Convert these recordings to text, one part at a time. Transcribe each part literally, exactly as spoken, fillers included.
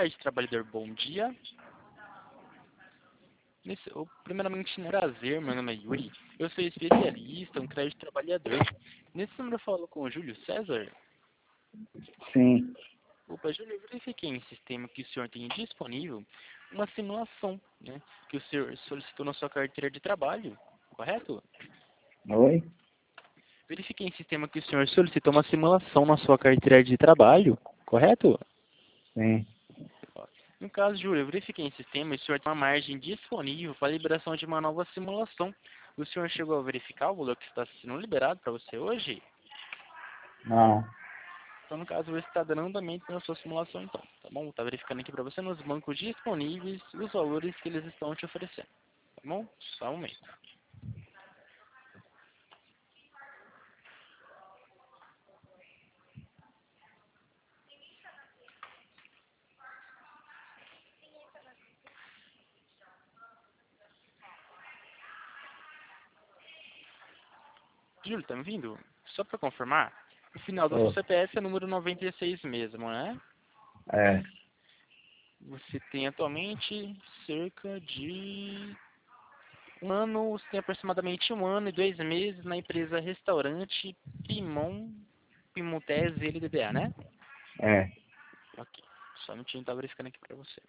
crédito trabalhador, bom dia. Nesse, eu, primeiramente, prazer, meu nome é Yuri. Eu sou especialista em crédito trabalhador. Nesse número eu falo com o Júlio César. Sim. Opa, Júlio, eu verifiquei em sistema que o senhor tem disponível uma simulação, né? Que o senhor solicitou na sua carteira de trabalho, correto? Oi? Verifiquei em sistema que o senhor solicitou uma simulação na sua carteira de trabalho, correto? Sim. No caso, Júlio, eu verifiquei em sistema e o senhor tem uma margem disponível para a liberação de uma nova simulação. O senhor chegou a verificar o valor que está sendo liberado para você hoje? Não. Então, no caso, você está dando andamento na sua simulação, então, tá bom? Está verificando aqui para você nos bancos disponíveis os valores que eles estão te oferecendo, tá bom? Só um momento. Júlio, tá me ouvindo? Só para confirmar, o final do seu Ô, C P F é número noventa e seis mesmo, né? é. Você tem atualmente cerca de um ano, você tem aproximadamente um ano e dois meses na empresa Restaurante Pimon, Pimontes L D B A, né? É. Ok. Só um minutinho, tá verificando aqui para você.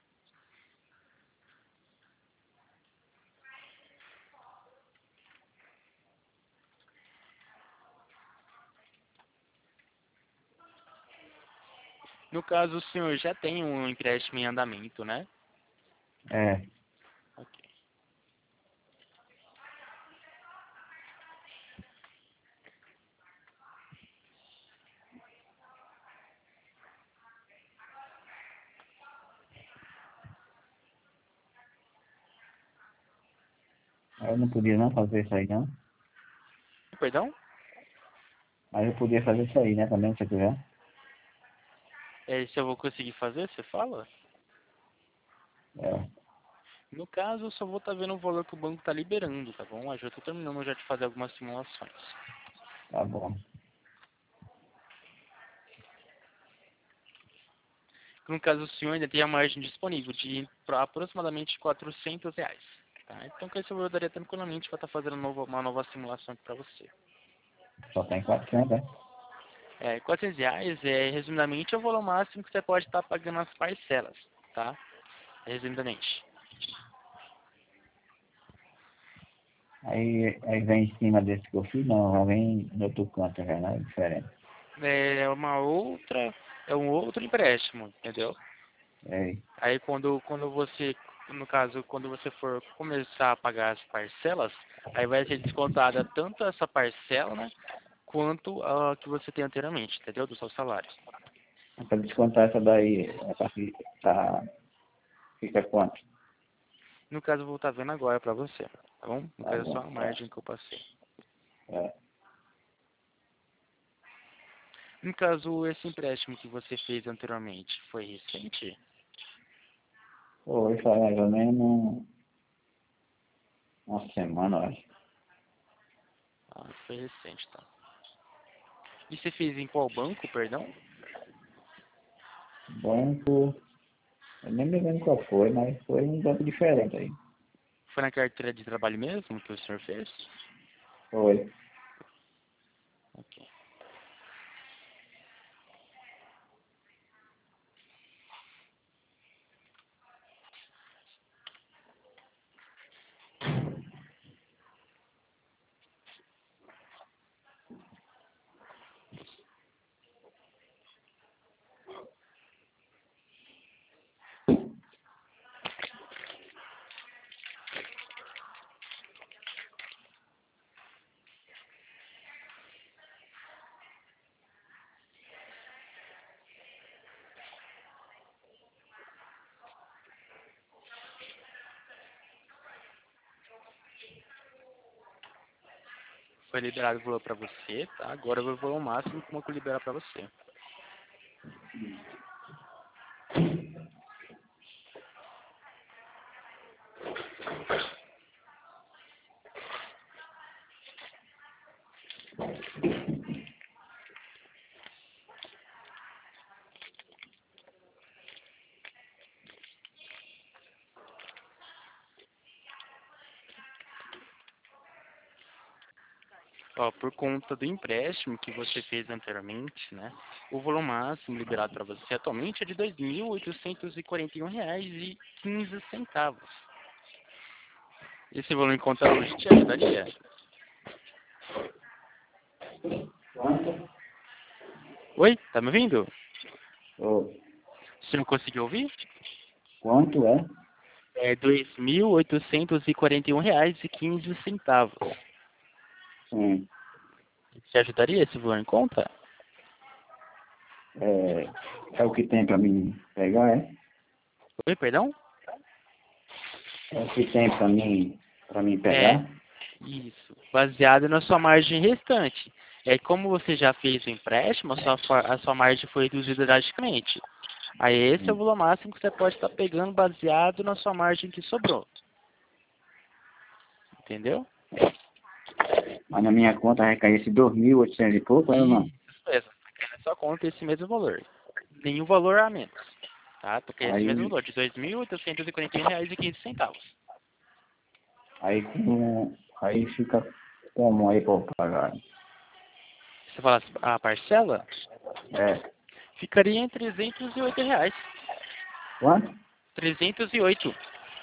No caso, o senhor já tem um empréstimo em andamento, né? É. Ok. Eu não podia não fazer isso aí, não. Perdão? Mas eu podia fazer isso aí, né? Também, se eu quiser. É, se eu vou conseguir fazer, você fala? É. No caso, eu só vou estar vendo o valor que o banco está liberando, tá bom? Eu já estou terminando já de fazer algumas simulações. Tá bom. No caso, o senhor ainda tem a margem disponível de pra aproximadamente quatrocentos reais. Tá? Então, com isso eu daria tranquilamente para estar fazendo novo- uma nova simulação para você. Só tem quatrocentos, né? É, quatrocentos reais, é, resumidamente, é o valor máximo que você pode estar pagando as parcelas, tá? Resumidamente. Aí, aí vem em cima desse que eu fiz, não. Já vem no outro canto, já, né? Diferente. É uma outra, é um outro empréstimo, entendeu? É. Aí quando, quando você, no caso, quando você for começar a pagar as parcelas, aí vai ser descontada tanto essa parcela, né, quanto a que você tem anteriormente, entendeu? Do seu salário. Para descontar essa daí, é pra fi- tá, fica quanto? No caso, eu vou estar vendo agora para você, tá bom? No Tá caso, é só bom, a tá. margem que eu passei. É. No caso, esse empréstimo que você fez anteriormente foi recente? Foi, faz mais ou menos uma semana, eu acho. Ah, foi recente, tá. E você fez em qual banco, perdão? Banco, eu nem me lembro qual foi, mas foi um banco diferente aí. Foi na carteira de trabalho mesmo que o senhor fez? Foi. Ok. Foi liberado o valor para você, tá? Agora eu vou o valor máximo que eu vou liberar para você. Ó, por conta do empréstimo que você fez anteriormente, né? O valor máximo liberado para você atualmente é de dois mil oitocentos e quarenta e um reais e quinze centavos. Esse valor em conta hoje te ajudaria? Quanto? Oi, tá me ouvindo? Ô, Você não conseguiu ouvir? quanto é? É dois mil oitocentos e quarenta e um reais e quinze centavos. Sim. Te ajudaria esse valor em conta? É, é o que tem para mim pegar, é? Oi, perdão? É o que tem para mim, para mim É, pegar? isso. Baseado na sua margem restante. É como você já fez o empréstimo, a sua, fa- a sua margem foi reduzida drasticamente. Aí esse é o Hum. valor máximo que você pode estar pegando baseado na sua margem que sobrou. Entendeu? Mas na minha conta vai cair esse dois mil e oitocentos e pouco, é ou não? Isso mesmo. Tá caindo na sua conta esse mesmo valor. Nenhum valor a menos. Tá? Tá caindo esse mesmo Aí, valor, de dois mil oitocentos e quarenta e um reais e quinze centavos. aí, com, aí fica como aí para pagar? Você fala a parcela, É. ficaria em trezentos e oito reais. Quanto? trezentos e oito.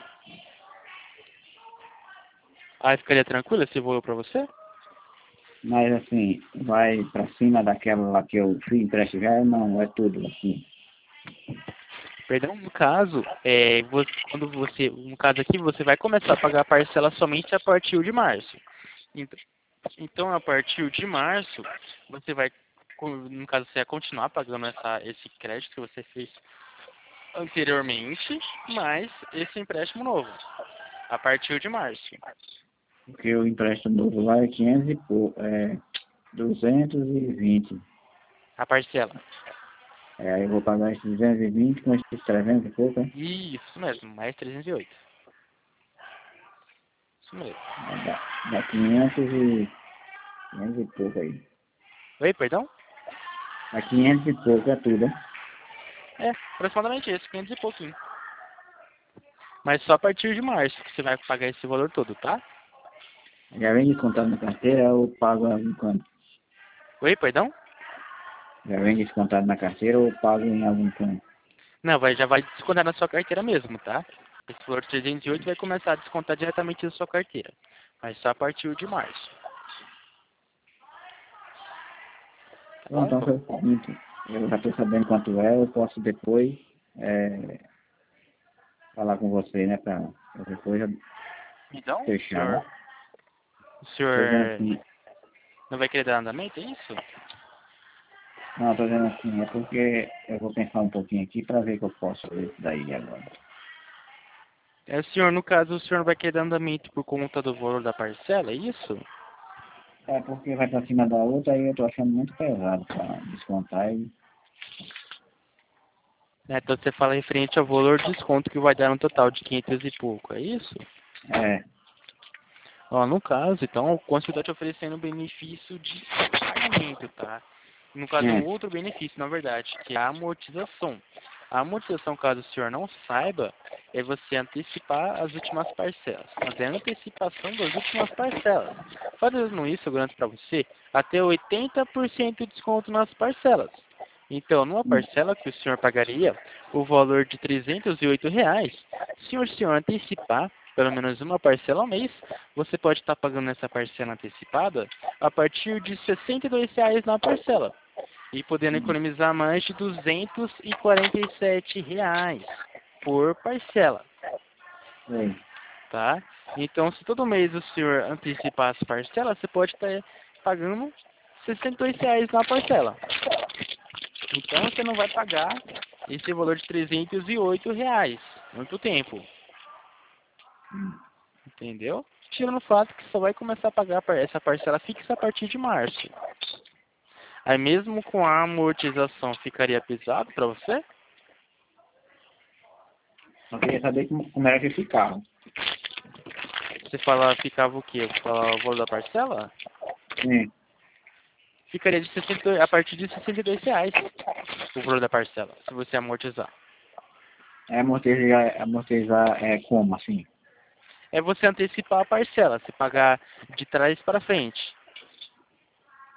Aí ficaria tranquilo esse valor para você? Mas assim, vai para cima daquela lá que eu fui empréstimo já, não, é tudo assim. Perdão, no caso, é, você, quando você, no caso aqui, você vai começar a pagar a parcela somente a partir de março. Então, então, a partir de março, você vai, co- no caso, você vai continuar pagando essa, esse crédito que você fez anteriormente, mais esse empréstimo novo, a partir de março. Porque o empréstimo novo lá é quinhentos e pouco, é duzentos e vinte. A parcela. É, aí eu vou pagar esses duzentos e vinte com esses trezentos e pouco, né? Isso mesmo, mais trezentos e oito. Isso mesmo. Dá, dá quinhentos e, quinhentos e pouco aí. Oi, perdão? Dá quinhentos e pouco é tudo, né? É, aproximadamente isso, quinhentos e pouquinho. Mas só a partir de março que você vai pagar esse valor todo, tá? Já vem descontado na carteira, eu pago em quanto? Oi, perdão? Já vem descontado na carteira ou eu pago em algum canto? Não, vai, já vai descontar na sua carteira mesmo, tá? Esse valor de trezentos e oito vai começar a descontar diretamente da sua carteira. Mas só a partir de março, tá Bom, bom? então foi o seguinte, eu já estou sabendo quanto é, eu posso depois é, falar com você, né, para depois já Então, o fechar, senhor, né? o Estou dizendo senhor assim, não vai querer dar andamento, é isso? não, estou dizendo assim, é porque eu vou pensar um pouquinho aqui para ver o que eu posso fazer isso daí agora. É, o senhor, no caso, o senhor não vai querer dar andamento por conta do valor da parcela, é isso? É porque vai para cima da outra aí eu tô achando muito pesado para descontar e É, então você fala referente ao valor de desconto que vai dar no total de quinhentos e pouco, é isso? é, Ó, no caso, então, o cônsul está te oferecendo um benefício de pagamento, tá? No caso, um é, outro benefício, na verdade, que é a amortização. A amortização, caso o senhor não saiba, é você antecipar as últimas parcelas. Fazer a antecipação das últimas parcelas. Fazendo isso, eu garanto para você, até oitenta por cento de desconto nas parcelas. Então, numa hum, parcela que o senhor pagaria o valor de trezentos e oito reais, se o senhor antecipar pelo menos uma parcela ao mês, você pode estar pagando essa parcela antecipada a partir de sessenta e dois reais na parcela e podendo hum, economizar mais de duzentos e quarenta e sete reais por parcela, sei. tá? Então, se todo mês o senhor antecipar as parcelas, você pode estar pagando sessenta e dois reais na parcela. Então, você não vai pagar esse valor de trezentos e oito reais muito tempo, entendeu? Tirando o fato que só vai começar a pagar par- essa parcela fixa a partir de março. Aí mesmo com a amortização ficaria pesado para você? Eu queria saber como, como era que ficava. Você fala, ficava o quê? Fala o valor da parcela? Sim, Ficaria de sessenta, a partir de sessenta e dois reais o valor da parcela, se você amortizar. é amortizar, amortizar é como assim? É você antecipar a parcela, você pagar de trás para frente.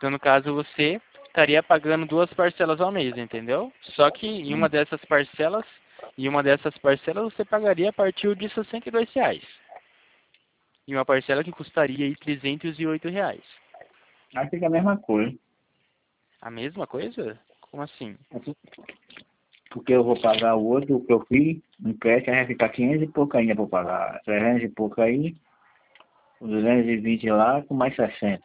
Então, no caso, você estaria pagando duas parcelas ao mês, entendeu? Só que em uma dessas parcelas, em uma dessas parcelas você pagaria a partir de sessenta e dois reais. E uma parcela que custaria aí trezentos e oito reais. Aí fica a mesma coisa. A mesma coisa? Como assim? Porque eu vou pagar o outro, o que eu fiz, no crédito vai ficar quinhentos e pouco ainda para pagar. trezentos e pouco aí, duzentos e vinte lá, com mais sessenta.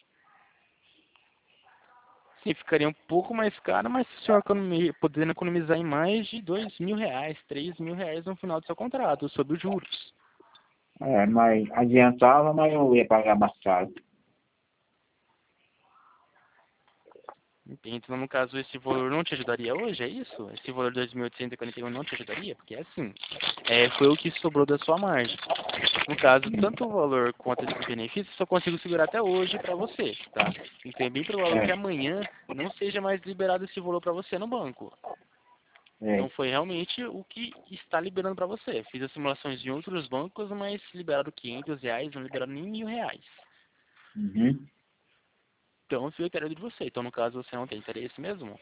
Sim, ficaria um pouco mais caro, mas o senhor economi- podendo economizar em mais de dois mil reais, três mil reais no final do seu contrato, sobre os juros. É, mas adiantava, mas eu ia pagar mais caro. Entende? Então, no caso, esse valor não te ajudaria hoje, é isso? Esse valor de dois mil oitocentos e quarenta e um não te ajudaria? Porque é assim, é, foi o que sobrou da sua margem. No caso, tanto o valor quanto esse benefício, só consigo segurar até hoje para você, tá? Então é bem provável que É, amanhã não seja mais liberado esse valor para você no banco. Então é. foi realmente o que está liberando para você. Fiz as simulações em outros bancos, mas liberaram quinhentos reais, não liberaram nem mil reais. Uhum. Então fica a critério de você. Então no caso você não tem interesse mesmo?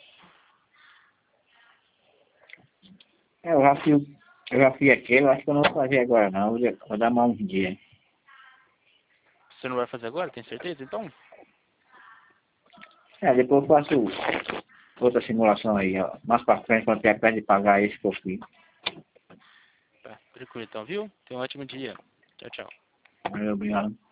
É, eu já fiz, eu já fiz aquele, eu acho que eu não vou fazer agora não, vou, vou dar mais uns dias. Você não vai fazer agora, tem certeza? Então, É, depois eu faço outra simulação aí, ó. Mais pra frente, quando tiver perto de pagar esse que eu fiz. tá, tranquilo então, viu? Tenha um ótimo dia. Tchau, tchau. Valeu, obrigado.